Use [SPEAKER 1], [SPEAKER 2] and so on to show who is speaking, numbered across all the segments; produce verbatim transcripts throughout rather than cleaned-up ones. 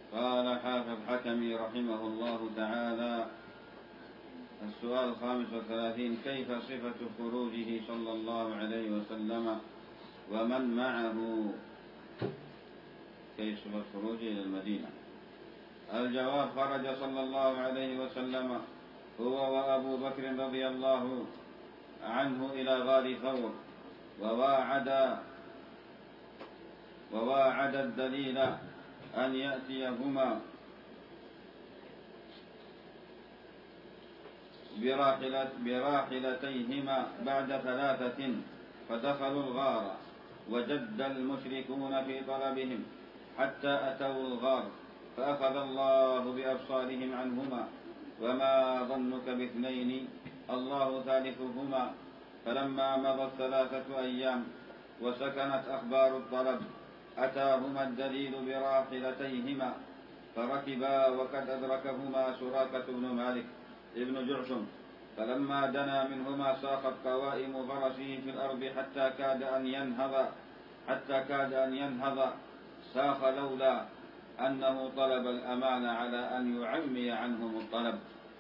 [SPEAKER 1] قال حافظ حكمي رحمه الله تعالى: السؤال الخامس والثلاثين: كيف صفة خروجه صلى الله عليه وسلم ومن معه؟ كيف صفة خروجه إلى المدينة؟ الجواب: خرج صلى الله عليه وسلم هو وأبو بكر رضي الله عنه إلى غار ثور، وواعد وواعد الدليل أن يأتيهما براحلة براحلتيهما بعد ثلاثة، فدخلوا الغار وجد المشركون في طلبهم حتى أتوا الغار، فأخذ الله بأبصارهم عنهما. وما ظنك باثنين الله ثالثهما. فلما مضت ثلاثة أيام وسكنت أخبار الطلب أتاهما الدليل براحلتيهما، فركبا وقد أدركهما سراقة بن مالك ابن جعشم، فلما دنا منهما ساقت قوائم فرسه في الأرض حتى كاد أن ينهض حتى كاد أن ينهض ساخ، لولا أنه طلب الأمان على أن يعمي عنهم الطلب.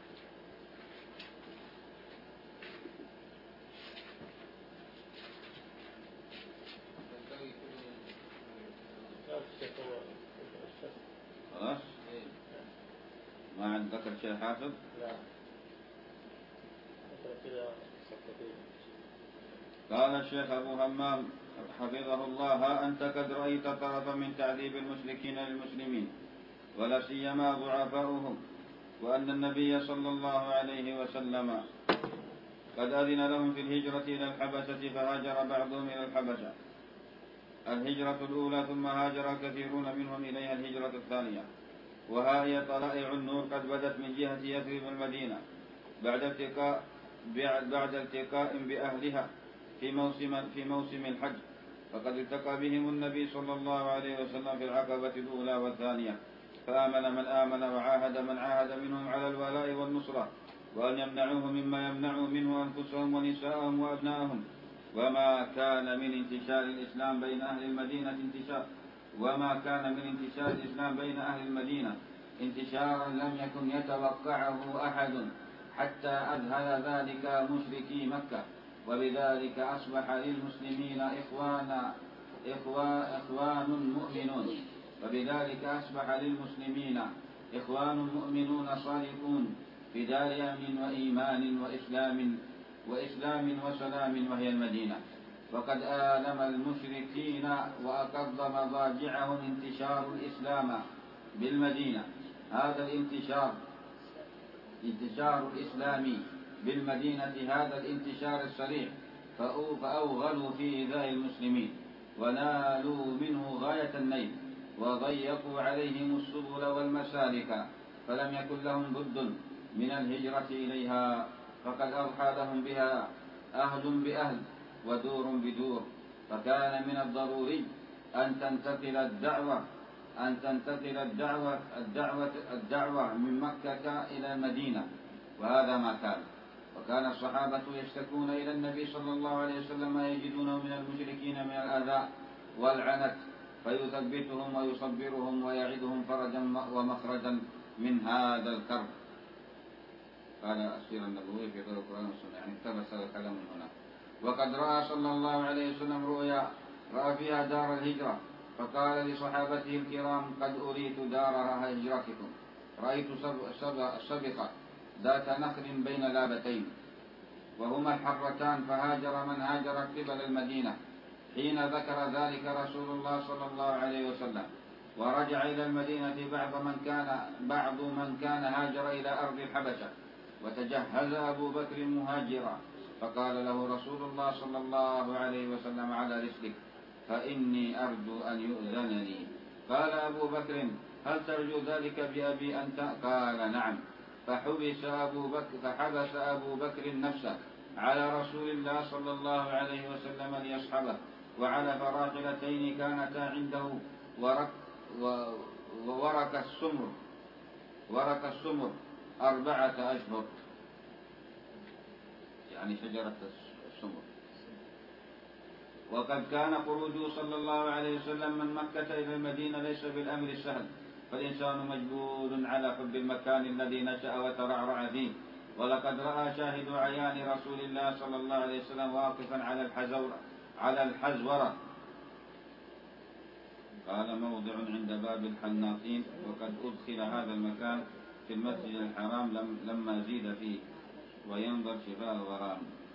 [SPEAKER 1] خلاص؟ ما عند ذكر شيء حافظ؟ لا. قال الشيخ أبو همام حفظه الله: ها أنت قد رأيت طرفا من تعذيب المشركين للمسلمين ولا سيما ضعفاؤهم، وأن النبي صلى الله عليه وسلم قد أذن لهم في الهجرة إلى الحبشة، فهاجر بعضهم إلى الحبشة الهجرة الأولى، ثم هاجر كثيرون منهم إليها الهجرة الثانية. وها هي طلائع النور قد بدت من جهة يثرب المدينة بعد التقاء بعد التقاء بأهلها في موسم في موسم الحج، فقد التقى بهم النبي صلى الله عليه وسلم في العقبة الأولى والثانية، فآمن من آمن وعاهد من عاهد منهم على الولاء والنصرة، وأن يمنعوه مما يمنعوا منه أنفسهم ونساءهم وأبناءهم. وما كان من انتشار الإسلام بين أهل المدينة انتشار وما كان من انتشار الإسلام بين أهل المدينة انتشارا لم يكن يتوقعه أحد حتى أذهل ذلك مشركي مكة، وبذلك أصبح للمسلمين إخوانا إخوان مؤمنون وبذلك أصبح للمسلمين إخوان مؤمنون صادقون في دار أمن وإيمان وإسلام وإسلام وسلام، وهي المدينة. وقد آلم المشركين وأقض مضاجعهم انتشار الإسلام بالمدينة. هذا الانتشار انتشار الإسلام بالمدينة هذا الانتشار السريع فأوغلوا في إيذاء المسلمين ونالوا منه غاية النيل، وضيقوا عليهم السبل والمسالك، فلم يكن لهم بد من الهجرة إليها، فقد أضحى لهم بها أهل بأهل ودور بدور، فكان من الضروري أن تنتقل الدعوة أن تنتقل الدعوة الدعوة الدعوة من مكة إلى المدينة، وهذا ما كان. وكان الصحابة يشتكون إلى النبي صلى الله عليه وسلم ما يجدونه من المشركين من الأذى والعنت، فيثبتهم ويصبرهم ويعدهم فرجا ومخرجا من هذا الكرب. قال السيرة النبوية في ضوء القرآن والسنة، يعني اقتبس هذا الكلام من هنا. وقد رأى صلى الله عليه وسلم رؤيا رأى فيها دار الهجرة، فقال لصحابته الكرام: قد أريت دار هجرتكم، رأيت سبخة ذات نخل بين لابتين وهما الحرتان، فهاجر من هاجر قبل المدينة حين ذكر ذلك رسول الله صلى الله عليه وسلم، ورجع إلى المدينة بعض من كان بعض من كان هاجر إلى أرض الحبشة، وتجهز أبو بكر مهاجرا، فقال له رسول الله صلى الله عليه وسلم: على رسلك فإني أرجو أن يؤذن لي. قال أبو بكر: هل ترجو ذلك بأبي أنت؟ قال: نعم. فحبس أبو بكر, فحبس أبو بكر نفسه على رسول الله صلى الله عليه وسلم ليصحبه، وعلى فراحلتين كانتا عنده ورك وورك السمر ورك السمر أربعة أشهر، يعني شجرة السمر. وقد كان خروجه صلى الله عليه وسلم من مكة إلى المدينة ليس بالأمر السهل، فالإنسان مجبول على حب المكان الذي نشأ وترعرع فيه. ولقد رأى شاهد عيان رسول الله صلى الله عليه وسلم واقفا على الحزورة على الحزورة قال موضع عند باب الحناطين، وقد أدخل هذا المكان في المسجد الحرام لما زيد فيه وينظر شفاء الغرام.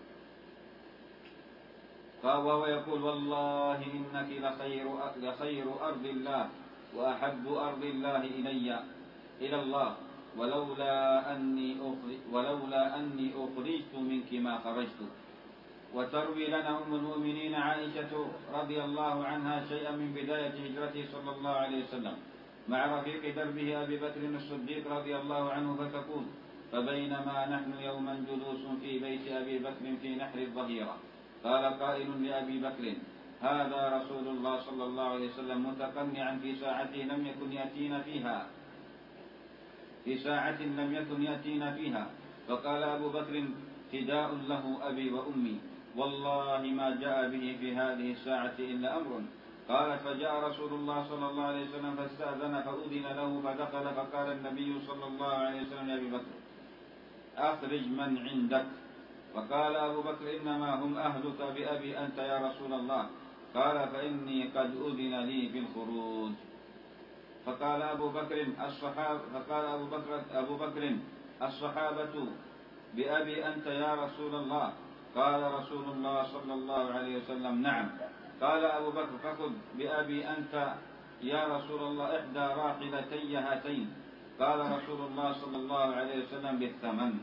[SPEAKER 1] قال وهو يقول والله إنك لخير, لخير أرض الله وأحب أرض الله إلي إلى الله ولولا أني, ولولا أني أخرجت منك ما خرجت. وتروي لنا أم المؤمنين عائشة رضي الله عنها شيئا من بداية هجرته صلى الله عليه وسلم مع رفيق دربه أبي بكر الصديق رضي الله عنه فتقول فبينما نحن يوما جلوس في بيت أبي بكر في نحر الظهيرة قال قائل لأبي بكر هذا رسول الله صلى الله عليه وسلم متقنعا في ساعته لم يكن يأتينا فيها في ساعة لم يكن يأتينا فيها. فقال أبو بكر فداء له أبي وأمي والله ما جاء به في هذه الساعة إلا أمر. قالت فجاء رسول الله صلى الله عليه وسلم فاستأذن فأذن له فدخل فقال النبي صلى الله عليه وسلم يا أبي بكر أخرج من عندك. فقال أبو بكر إنما هم أهلك بأبي أنت يا رسول الله. قال فإني قد أذن لي في الخروج. فقال أبو بكر الصحابة فقال أبو بكر أبو بكر الصحابة بأبي أنت يا رسول الله. قال رسول الله صلى الله عليه وسلم نعم. قال أبو بكر فخذ بأبي أنت يا رسول الله إحدى راحلتي هاتين. قال رسول الله صلى الله عليه وسلم بالثمن.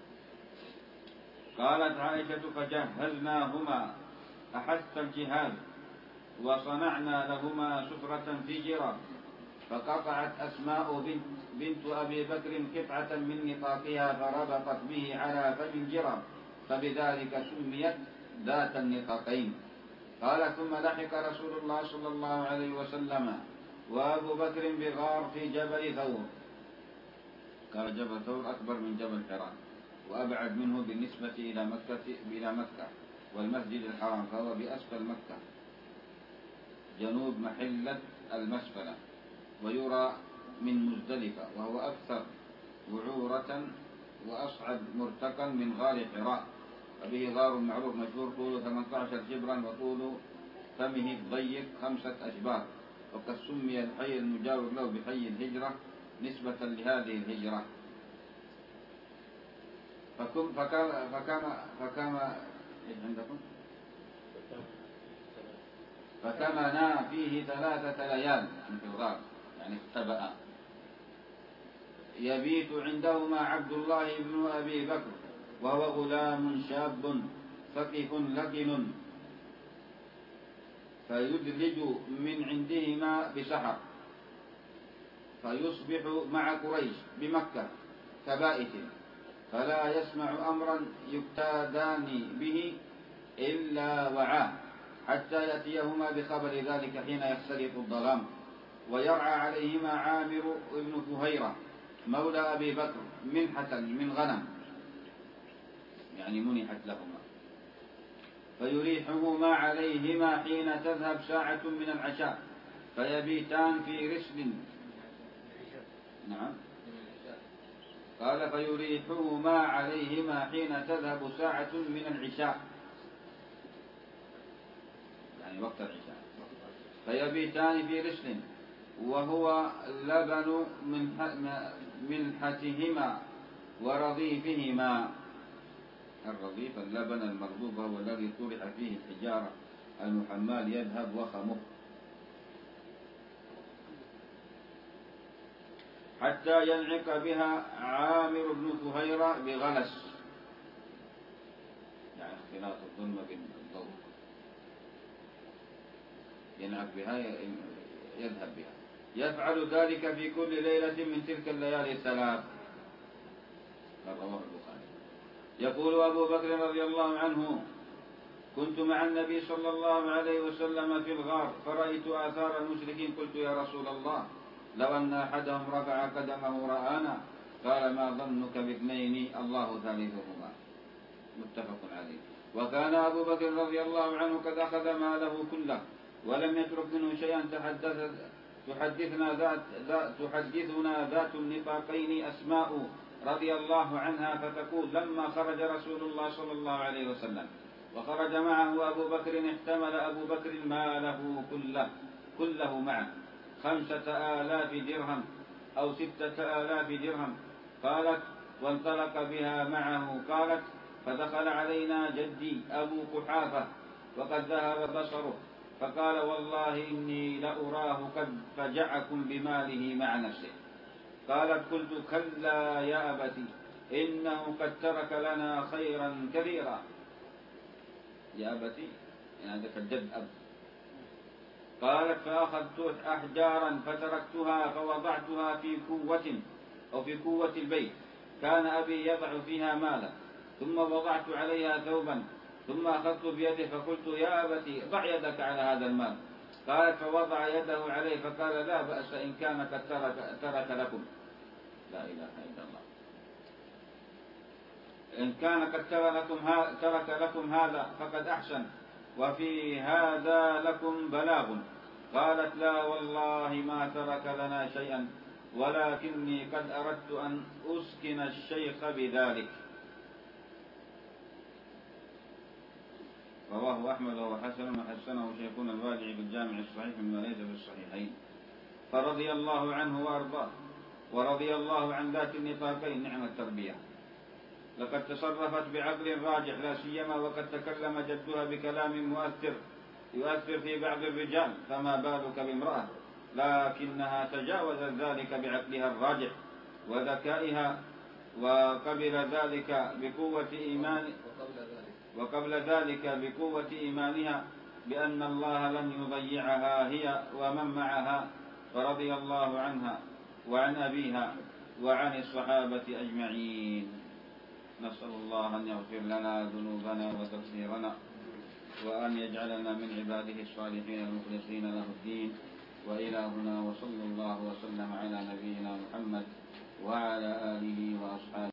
[SPEAKER 1] قالت عائشة فجهزناهما أحس الجهاز وصنعنا لهما سفرة في جراب. فقطعت أسماء بنت, بنت أبي بكر قطعة من نطاقها فربطت به على فم الجراب فبذلك سميت ذات النطاقين. قال ثم لحق رسول الله صلى الله عليه وسلم وأبو بكر بغار في جبل ثور. قال جبل ثور أكبر من جبل حراء وأبعد منه بالنسبة إلى مكة, إلى مكة والمسجد الحرام، فهو بأسفل مكة جنوب محلة المسفلة ويرى من مزدلفة، وهو أكثر وعورة وأصعد مرتقا من غار حراء. وبه غار معروف مشهور طوله ثمانية عشر شبرا وطول فمه الضيق خمسة أشبار. وقد سمي الحي المجاور له بحي الهجرة نسبة لهذه الهجرة. فكما فكما فكما إيش عندكم؟ فكمنا فيه ثلاثة ليال في الغار يعني اختبأ. يبيت عندهما عبد الله بن أبي بكر وهو غلام شاب فقيه لكن فيدلج من عندهما بسحر فيصبح مع قريش بمكة كبائت فلا يسمع أمرا يقتادان به إلا وعاه حتى يأتيهما بخبر ذلك حين يختلط الظلام. ويرعى عليهما عامر بن فهيرة مولى أبي بكر منحة من غنم يعني منحت لهما فيريحهما عليهما حين تذهب ساعة من العشاء فيبيتان في رسل. نعم قال فيريحهما عليهما حين تذهب ساعة من العشاء يعني وقت العشاء فيبيتان في رسل وهو لبن منحتهما ورضيفهما. الرضيف اللبن المرضوب هو الذي طرح فيه الحجارة المحمال يذهب وخمه حتى ينعق بها عامر بن فهيرة بغلس يعني اختلاط الظلمة بالضوء ينعق بها يذهب بها. يفعل ذلك في كل ليلة من تلك الليالي الثلاث. رواه البخاري. يقول أبو بكر رضي الله عنه كنت مع النبي صلى الله عليه وسلم في الغار فرأيت آثار المشركين قلت يا رسول الله لو أن أحدهم رفع قدمه رآنا. قال ما ظنك باثنين الله ثالثهما متفق عليه. وكان أبو بكر رضي الله عنه قد أخذ ماله كله ولم يترك منه شيئا تحدثت تحدثنا ذات, ذات تحدثنا ذات النطاقين أسماء رضي الله عنها فتقول: لما خرج رسول الله صلى الله عليه وسلم وخرج معه أبو بكر احتمل أبو بكر ماله كله, كله معه خمسة آلاف درهم أو ستة آلاف درهم. قالت: وانطلق بها معه. قالت: فدخل علينا جدي أبو قحافة وقد ذهب بصره فقال: والله إني لأراه قد فجعكم بماله مع نفسه. قالت: قلت: كلا يا أبتي إنه قد ترك لنا خيرا كثيرا. يا أبتي يعني ذاك الجد أب. قالت: فأخذت أحجارا فتركتها فوضعتها في كوة أو في كوة البيت كان أبي يضع فيها مالا، ثم وضعت عليها ثوبا ثم أخذت بيده فقلت: يا أبتي ضع يدك على هذا المال. قالت: فوضع يده عليه فقال: لا بأس إن كان قد ترك, ترك لكم. لا إله إلا الله. إن كان قد ترك لكم هذا فقد أحسن، وفي هذا لكم بلاغ. قالت: لا والله ما ترك لنا شيئا، ولكني قد أردت أن أسكن الشيخ بذلك. رواه أحمد وهو حسن وحسنه شيخنا الواجعي بالجامع الصحيح مما ليس في الصحيحين. فرضي الله عنه وأرضاه، ورضي الله عن ذات النطاقين. نعم التربية. لقد تصرفت بعقل راجح لا سيما وقد تكلم جدها بكلام مؤثر يؤثر في بعض الرجال، فما بالك بامرأة، لكنها تجاوزت ذلك بعقلها الراجح وذكائها، وقبل ذلك بقوة إيمان وقبل ذلك بقوة إيمانها بأن الله لن يضيعها هي ومن معها. فرضي الله عنها وعن أبيها وعن الصحابة أجمعين. نسأل الله أن يغفر لنا ذنوبنا وتقصيرنا، وأن يجعلنا من عباده الصالحين المخلصين له الدين. وإلهنا وصلى الله وسلم على نبينا محمد وعلى آله وأصحابه.